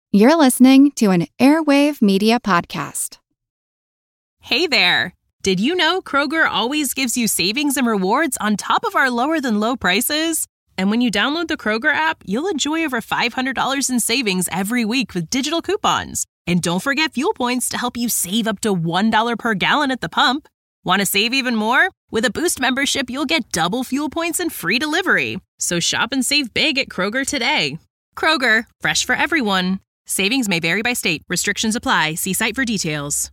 You're listening to an Airwave Media Podcast. Hey there! Did you know Kroger always gives you savings and rewards on top of our lower-than-low prices? And when you download the Kroger app, you'll enjoy over $500 in savings every week with digital coupons. And don't forget fuel points to help you save up to $1 per gallon at the pump. Want to save even more? With a Boost membership, you'll get double fuel points and free delivery. So shop and save big at Kroger today. Kroger, fresh for everyone. Savings may vary by state. Restrictions apply. See site for details.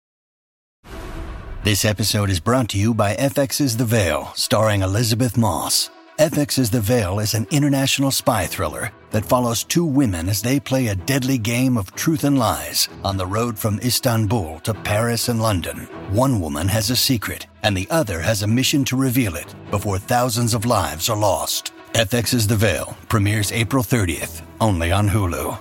This episode is brought to you by FX's The Veil, starring Elizabeth Moss. FX's The Veil is an international spy thriller that follows two women as they play a deadly game of truth and lies on the road from Istanbul to Paris and London. One woman has a secret, and the other has a mission to reveal it before thousands of lives are lost. FX's The Veil premieres April 30th, only on Hulu.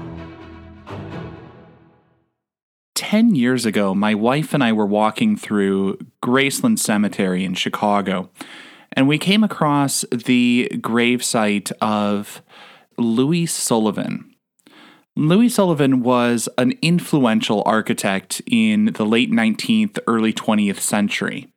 10 years ago, my wife and I were walking through Graceland Cemetery in Chicago, and we came across the gravesite of Louis Sullivan. Louis Sullivan was an influential architect in the late 19th, early 20th century.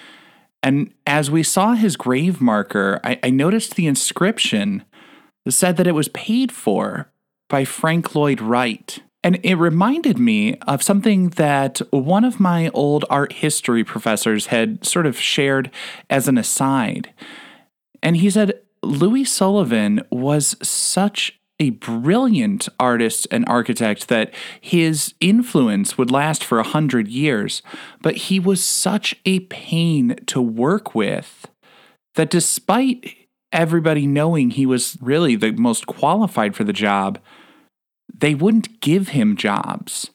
And as we saw his grave marker, I noticed the inscription said that it was paid for by Frank Lloyd Wright. And it reminded me of something that one of my old art history professors had sort of shared as an aside. And he said, Louis Sullivan was such a brilliant artist and architect that his influence would last for 100 years, but he was such a pain to work with that despite everybody knowing he was really the most qualified for the job, they wouldn't give him jobs.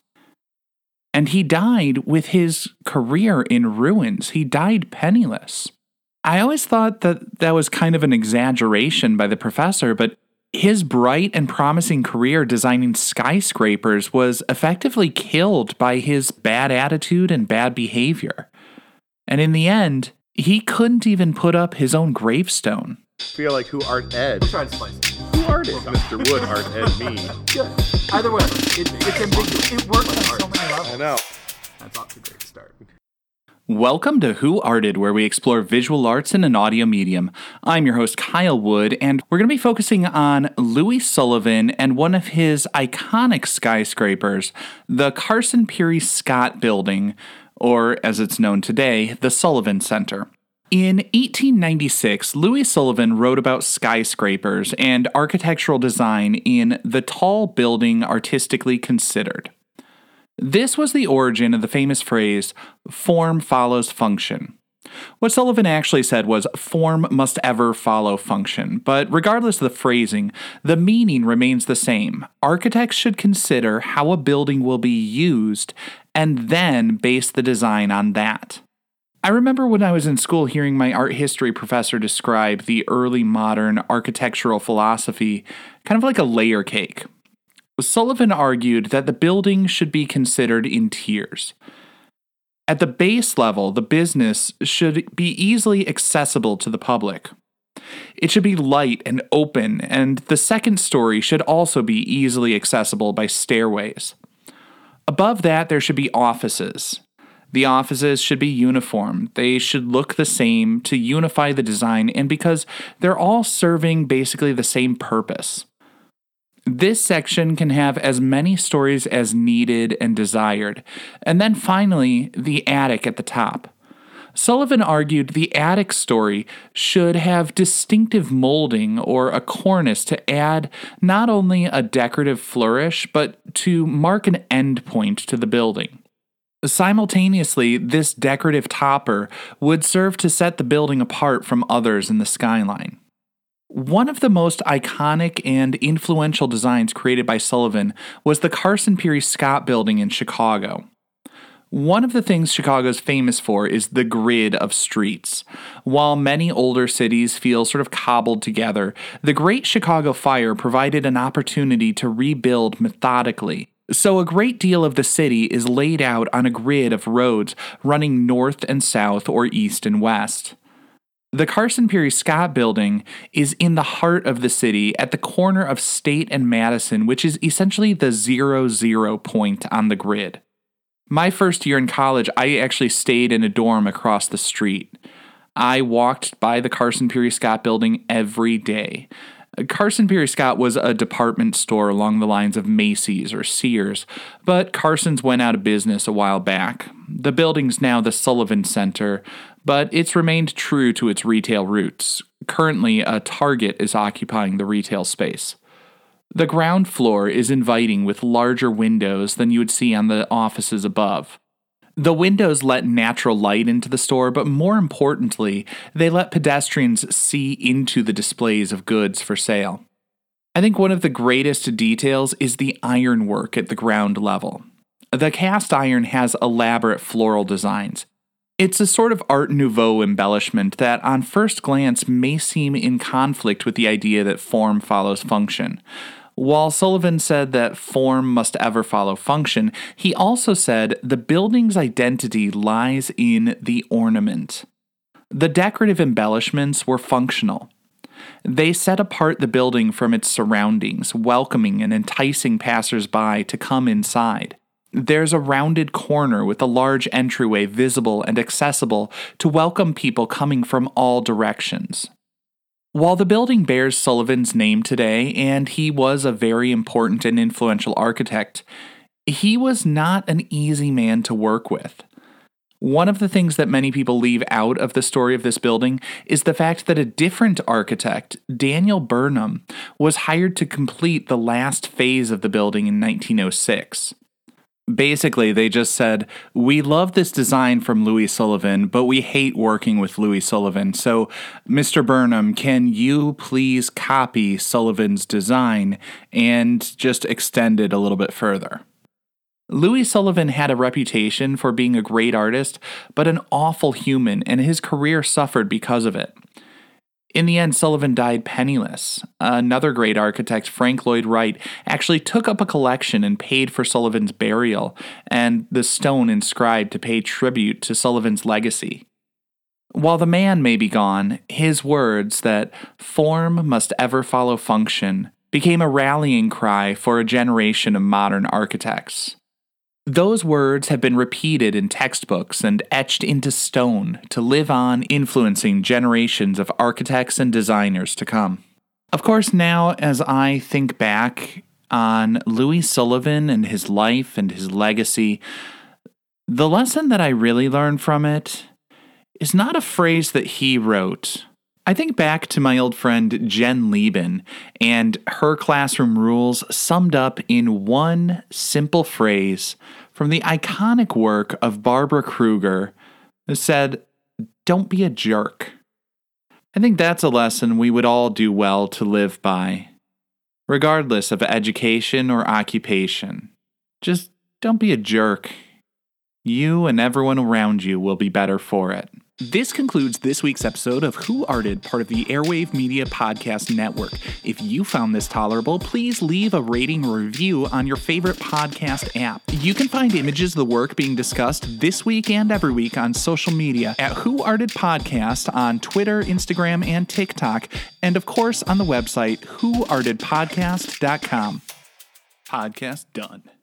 And he died with his career in ruins. He died penniless. I always thought that was kind of an exaggeration by the professor, but his bright and promising career designing skyscrapers was effectively killed by his bad attitude and bad behavior. And in the end, he couldn't even put up his own gravestone. I feel like who art Ed? We'll try to spice it. Who art Ed? Mr. Wood art Ed me. Good. Either way, it's ambiguous. It works on so many levels. I know. That's off to a great start. Welcome to Who Arted, where we explore visual arts in an audio medium. I'm your host, Kyle Wood, and we're going to be focusing on Louis Sullivan and one of his iconic skyscrapers, the Carson Pirie Scott Building, or as it's known today, the Sullivan Center. In 1896, Louis Sullivan wrote about skyscrapers and architectural design in The Tall Building Artistically Considered. This was the origin of the famous phrase, form follows function. What Sullivan actually said was, form must ever follow function, but regardless of the phrasing, the meaning remains the same. Architects should consider how a building will be used and then base the design on that. I remember when I was in school hearing my art history professor describe the early modern architectural philosophy kind of like a layer cake. Sullivan argued that the building should be considered in tiers. At the base level, the business should be easily accessible to the public. It should be light and open, and the second story should also be easily accessible by stairways. Above that, there should be offices. The offices should be uniform. They should look the same to unify the design, and because they're all serving basically the same purpose. This section can have as many stories as needed and desired. And then finally, the attic at the top. Sullivan argued the attic story should have distinctive molding or a cornice to add not only a decorative flourish, but to mark an endpoint to the building. Simultaneously, this decorative topper would serve to set the building apart from others in the skyline. One of the most iconic and influential designs created by Sullivan was the Carson Pirie Scott Building in Chicago. One of the things Chicago is famous for is the grid of streets. While many older cities feel sort of cobbled together, the Great Chicago Fire provided an opportunity to rebuild methodically. So a great deal of the city is laid out on a grid of roads running north and south or east and west. The Carson Pirie Scott building is in the heart of the city at the corner of State and Madison, which is essentially the 0 point on the grid. My first year in college, I actually stayed in a dorm across the street. I walked by the Carson Pirie Scott building every day. Carson Pirie Scott was a department store along the lines of Macy's or Sears, but Carson's went out of business a while back. The building's now the Sullivan Center, but it's remained true to its retail roots. Currently, a Target is occupying the retail space. The ground floor is inviting with larger windows than you would see on the offices above. The windows let natural light into the store, but more importantly, they let pedestrians see into the displays of goods for sale. I think one of the greatest details is the ironwork at the ground level. The cast iron has elaborate floral designs. It's a sort of Art Nouveau embellishment that on first glance may seem in conflict with the idea that form follows function. While Sullivan said that form must ever follow function, he also said the building's identity lies in the ornament. The decorative embellishments were functional. They set apart the building from its surroundings, welcoming and enticing passers-by to come inside. There's a rounded corner with a large entryway visible and accessible to welcome people coming from all directions. While the building bears Sullivan's name today, and he was a very important and influential architect, he was not an easy man to work with. One of the things that many people leave out of the story of this building is the fact that a different architect, Daniel Burnham, was hired to complete the last phase of the building in 1906. Basically, they just said, we love this design from Louis Sullivan, but we hate working with Louis Sullivan. So, Mr. Burnham, can you please copy Sullivan's design and just extend it a little bit further? Louis Sullivan had a reputation for being a great artist, but an awful human, and his career suffered because of it. In the end, Sullivan died penniless. Another great architect, Frank Lloyd Wright, actually took up a collection and paid for Sullivan's burial and the stone inscribed to pay tribute to Sullivan's legacy. While the man may be gone, his words that form must ever follow function became a rallying cry for a generation of modern architects. Those words have been repeated in textbooks and etched into stone to live on, influencing generations of architects and designers to come. Of course, now as I think back on Louis Sullivan and his life and his legacy, the lesson that I really learned from it is not a phrase that he wrote. I think back to my old friend Jen Lieben and her classroom rules summed up in one simple phrase from the iconic work of Barbara Kruger that said, "Don't be a jerk." I think that's a lesson we would all do well to live by, regardless of education or occupation. Just don't be a jerk. You and everyone around you will be better for it. This concludes this week's episode of Who Arted, part of the Airwave Media Podcast Network. If you found this tolerable, please leave a rating or review on your favorite podcast app. You can find images of the work being discussed this week and every week on social media at Who Arted Podcast on Twitter, Instagram, and TikTok, and of course on the website whoartedpodcast.com. Podcast done.